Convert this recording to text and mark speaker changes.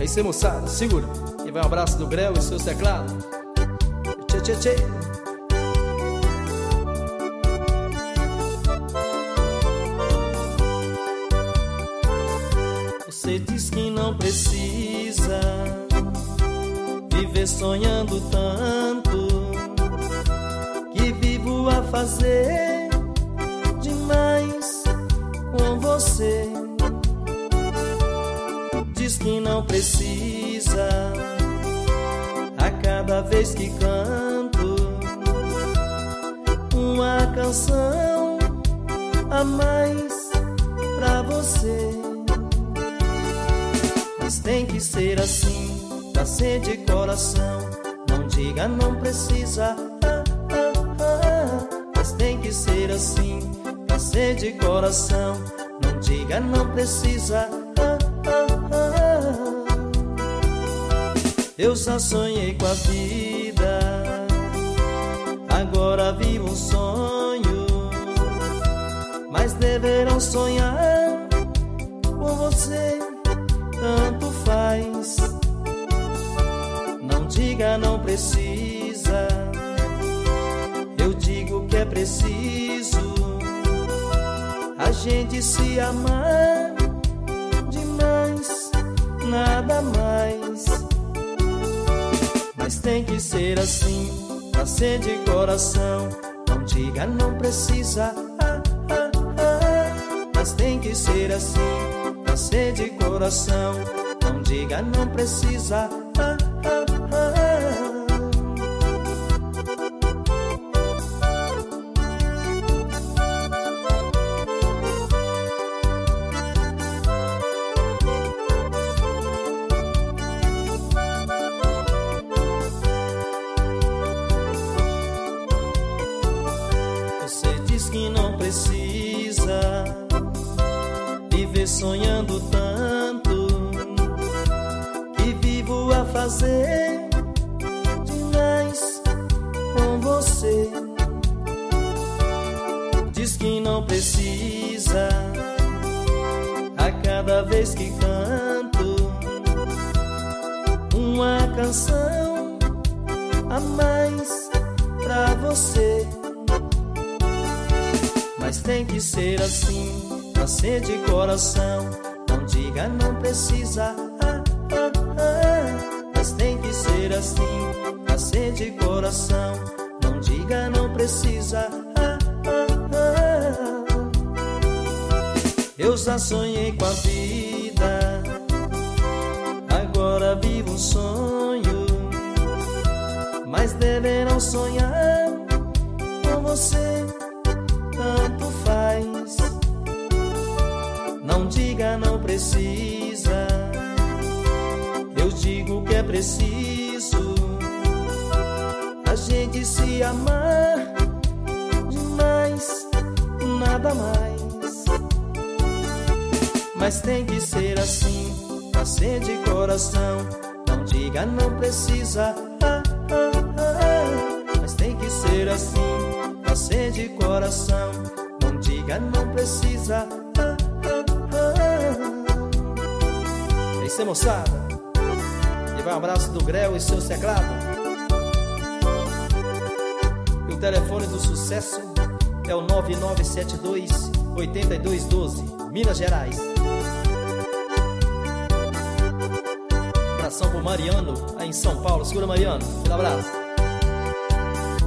Speaker 1: É isso aí, moçada, segura. E vai um abraço do Grel e seus teclados. Tchê, tchê, tchê. Você diz que não precisa viver sonhando tanto, que vivo a fazer demais com você. Diz que não precisa a cada vez que canto uma canção a mais pra você. Mas tem que ser assim, pra ser de coração. Não diga não precisa, mas tem que ser assim, pra ser de coração. Não diga não precisa. Eu já sonhei com a vida, agora vivo um sonho. Mas deverão sonhar com você, tanto faz. Não diga não precisa, eu digo que é preciso a gente se amar demais, nada mais. Mas tem que ser assim, pra ser de coração. Não diga não precisa, mas tem que ser assim, pra ser de coração. Não diga não precisa. Você diz que não precisa viver sonhando tanto, que vivo a fazer demais com você. Diz que não precisa a cada vez que canto uma canção a mais pra você. Mas tem que ser assim, pra ser de coração. Não diga não precisa, mas tem que ser assim, pra ser de coração. Não diga não precisa. Eu já sonhei com a vida, agora vivo um sonho. Mas deverão sonhar com você, tanto faz. Não diga não precisa, eu digo que é preciso a gente se amar demais, nada mais. Mas tem que ser assim, pra ser de coração. Não diga não precisa, mas tem que ser assim, pra ser de coração. Não diga não precisa. É isso aí, moçada. E vai um abraço do Grel e seus teclados. E o telefone do sucesso é o 9972-8212, Minas Gerais. Abração pro Mariano, aí em São Paulo. Segura, Mariano. Um abraço.